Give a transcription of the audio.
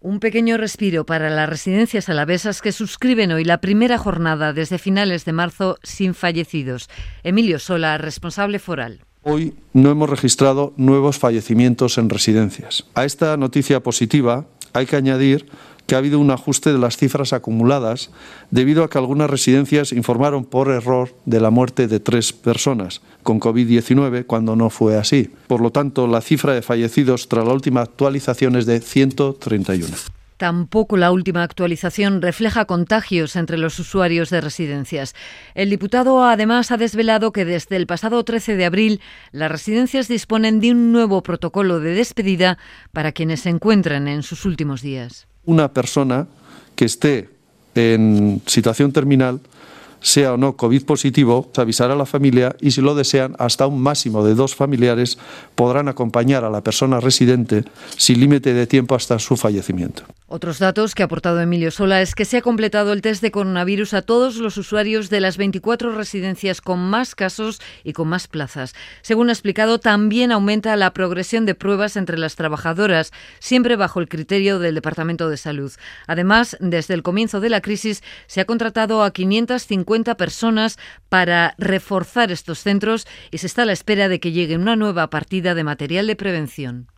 Un pequeño respiro para las residencias alavesas que suscriben hoy la primera jornada desde finales de marzo sin fallecidos. Emilio Sola, responsable foral. Hoy no hemos registrado nuevos fallecimientos en residencias. A esta noticia positiva hay que añadir que ha habido un ajuste de las cifras acumuladas debido a que algunas residencias informaron por error de la muerte de 3 personas con COVID-19 cuando no fue así. Por lo tanto, la cifra de fallecidos tras la última actualización es de 131. Tampoco la última actualización refleja contagios entre los usuarios de residencias. El diputado además ha desvelado que desde el pasado 13 de abril las residencias disponen de un nuevo protocolo de despedida para quienes se encuentran en sus últimos días. Una persona que esté en situación terminal, sea o no COVID positivo, se avisará a la familia y, si lo desean, hasta un máximo de 2 familiares podrán acompañar a la persona residente sin límite de tiempo hasta su fallecimiento. Otros datos que ha aportado Emilio Sola es que se ha completado el test de coronavirus a todos los usuarios de las 24 residencias con más casos y con más plazas. Según ha explicado, también aumenta la progresión de pruebas entre las trabajadoras, siempre bajo el criterio del Departamento de Salud. Además, desde el comienzo de la crisis se ha contratado a 550 personas para reforzar estos centros y se está a la espera de que llegue una nueva partida de material de prevención.